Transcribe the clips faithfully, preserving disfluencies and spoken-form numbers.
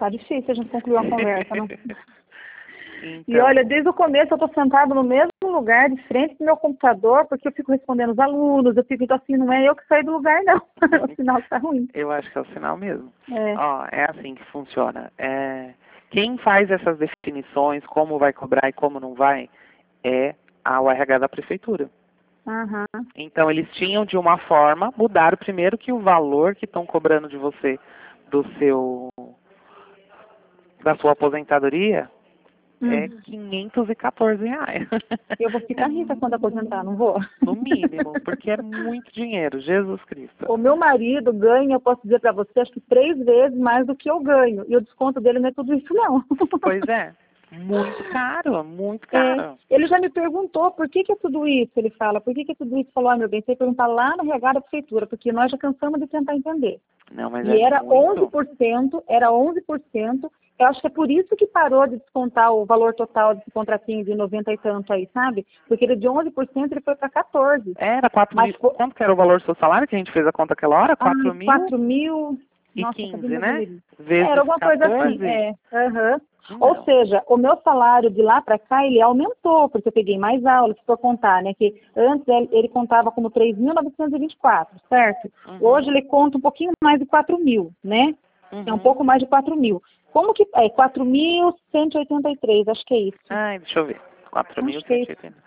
Tá difícil a gente concluir uma conversa, não? Então... E olha, desde o começo eu estou sentada no mesmo lugar, de frente do meu computador, porque eu fico respondendo os alunos, eu fico, então assim, não é eu que saí do lugar, não. O sinal está ruim. Eu acho que é o sinal mesmo. É. Ó, é assim que funciona. É... Quem faz essas definições, como vai cobrar e como não vai, é a U R H da prefeitura. Uhum. Então, eles tinham de uma forma, mudaram primeiro que o valor que estão cobrando de você, do seu, da sua aposentadoria, é Uhum. quinhentos e quatorze reais. Eu vou ficar rica quando aposentar, não vou? No mínimo, porque é muito dinheiro, Jesus Cristo. O meu marido ganha, eu posso dizer para você, acho que três vezes mais do que eu ganho. E o desconto dele não é tudo isso, não. Pois é, muito caro, muito É, caro. ele já me perguntou por que, que é tudo isso, ele fala, por que, que é tudo isso? Falou, ah, meu bem, você tem que perguntar lá na R H da prefeitura, porque nós já cansamos de tentar entender. Não, mas E é era onze muito. por cento, era onze por cento, eu acho que é por isso que parou de descontar o valor total desse contratinho de noventa e tanto aí, sabe? Porque ele de onze por cento ele foi para quatorze. Era quatro Mas mil. Quanto que era o valor do seu salário que a gente fez a conta aquela hora? quatro mil quatro mil, e nossa, quinze, sabia né? que era Vezes alguma coisa assim, quatorze? é. Aham. Ou Não. seja, o meu salário de lá para cá, ele aumentou, porque eu peguei mais aulas, se for contar, né? Que antes ele, ele contava como três mil novecentos e vinte e quatro, certo? Uhum. Hoje ele conta um pouquinho mais de quatro mil, né? Uhum. É um pouco mais de quatro mil. Como que é? quatro mil cento e oitenta e três, acho que é isso. Ai, deixa eu ver. quatro mil Acho que é cento e isso. oitenta.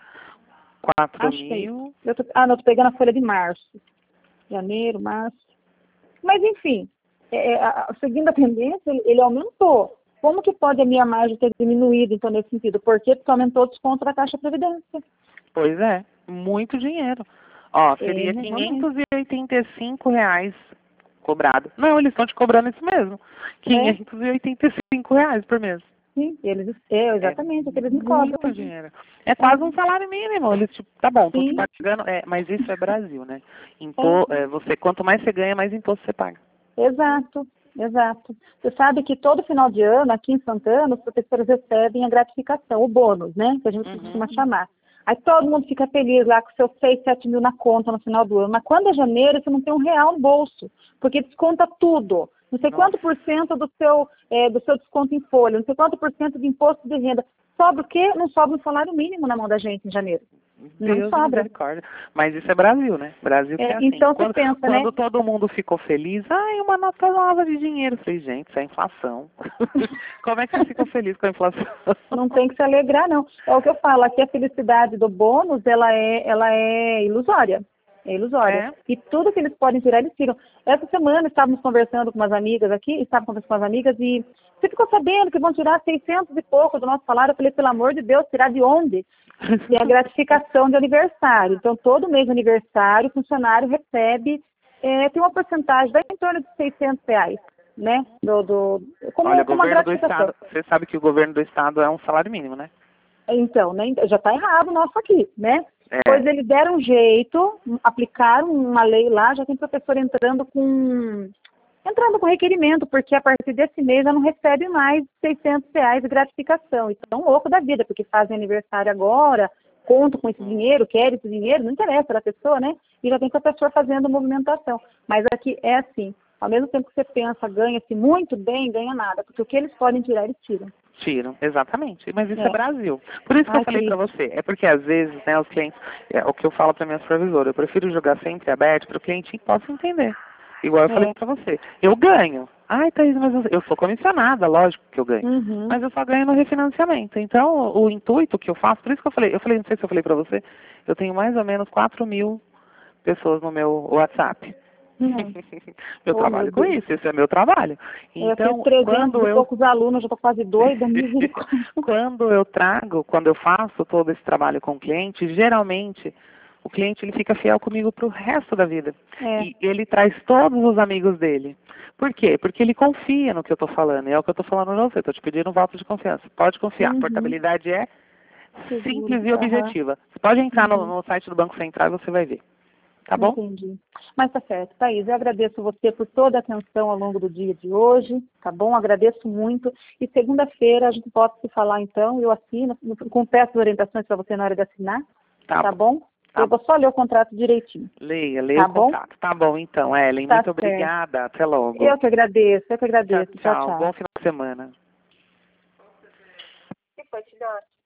quatro Acho que é isso. mil. Eu tô, ah, não, eu tô pegando a folha de março. Janeiro, março. Mas, enfim, é, a, seguindo a tendência, ele, ele aumentou. Como que pode a minha margem ter diminuído, então, nesse sentido? Por quê? Porque aumentou o desconto da Caixa Previdência. Pois é, muito dinheiro. Ó, seria É, realmente. quinhentos e oitenta e cinco reais cobrado. Não, eles estão te cobrando isso mesmo. É, quinhentos e oitenta e cinco reais por mês. sim, eles, é, É exatamente, é o que eles me cobram. muito dinheiro. É quase um salário mínimo. Eles, tipo, tá bom, tô te Sim, pagando. É, mas isso é Brasil, né? Impo, é, é, você, quanto mais você ganha, mais imposto você paga. exato, exato. Você sabe que todo final de ano, aqui em Santana, os professores recebem a gratificação, o bônus, né? Que a gente Uhum. costuma chamar. Aí todo mundo fica feliz lá com seus seis, sete mil na conta no final do ano. Mas quando é janeiro, você não tem um real no bolso, porque desconta tudo. Não sei Nossa. quanto por cento do seu, é, do seu desconto em folha, não sei quanto por cento de imposto de renda. Sobra o quê? Não sobra um salário mínimo na mão da gente em janeiro. Não Deus sobra. misericórdia. Mas isso é Brasil, né? Brasil que é É, assim. então você Quando, pensa, né? quando todo mundo ficou feliz, ai, uma nota nova de dinheiro. Eu falei, gente, isso é inflação. Como é que você ficou feliz com a inflação? Não tem que se alegrar, não. É o que eu falo, aqui a felicidade do bônus, ela é, ela é ilusória. É ilusória. É. E tudo que eles podem tirar, eles tiram. Essa semana estávamos conversando com umas amigas aqui, estávamos conversando com umas amigas e você ficou sabendo que vão tirar seiscentos e pouco do nosso salário? Eu falei, pelo amor de Deus, tirar de onde? Tem a gratificação de aniversário. Então, todo mês de aniversário, o funcionário recebe, é, tem uma porcentagem, vai em torno de seiscentos reais, né? Do, do, como, Olha, o como uma governo do gratificação. estado, você sabe que o governo do estado é um salário mínimo, né? Então, né, já está errado o nosso aqui, né? É. Pois eles deram um jeito, aplicaram uma lei lá, já tem professor entrando com entrando com requerimento, porque a partir desse mês já não recebe mais seiscentos reais de gratificação. Então, louco da vida, porque fazem aniversário agora, contam com esse dinheiro, querem esse dinheiro, não interessa da pessoa, né? E já tem professor fazendo movimentação. Mas aqui é assim, ao mesmo tempo que você pensa, ganha-se muito bem, ganha nada, porque o que eles podem tirar, eles tiram. Tiram, exatamente. Mas isso é, É. Brasil. Por isso que Ai, eu falei triste. pra você. É porque às vezes, né, os clientes, é o que eu falo pra minha supervisora, eu prefiro jogar sempre aberto para o cliente possa entender. Igual eu falei É. pra você. Eu ganho. Ai, Thaís, mas eu, eu sou comissionada, lógico que eu ganho. Uhum. Mas eu só ganho no refinanciamento. Então, o, o intuito que eu faço, por isso que eu falei, eu falei, não sei se eu falei pra você, eu tenho mais ou menos quatro mil pessoas no meu WhatsApp. Não. Eu Oh, trabalho meu com Deus. isso, esse é meu trabalho. Eu fiz Então, trezentos quando e eu poucos alunos, já estou quase doida, misericórdia. quando eu trago, quando eu faço todo esse trabalho com o cliente, geralmente o cliente ele fica fiel comigo para o resto da vida. É. E ele traz todos os amigos dele. Por quê? Porque ele confia no que eu estou falando. E é o que eu estou falando para você. Estou te pedindo um voto de confiança. Pode confiar. Uhum. Portabilidade é Seguro. simples e Aham. objetiva. Você pode entrar no, Uhum. no site do Banco Central e você vai ver. Tá bom? Entendi. Mas tá certo, Thaís, eu agradeço você por toda a atenção ao longo do dia de hoje, tá bom? Agradeço muito. E segunda-feira a gente pode se falar então, eu assino, com peço orientações para você na hora de assinar, Tá, tá bom. bom? Tá Eu vou só ler o contrato direitinho. Leia, leia Tá o bom? contrato. Tá bom, então, Ellen. Tá Muito certo. obrigada. Até logo. Eu que agradeço, eu que Tchau, agradeço. Tchau, tchau. tchau. Bom final de semana. Que foi, filhote?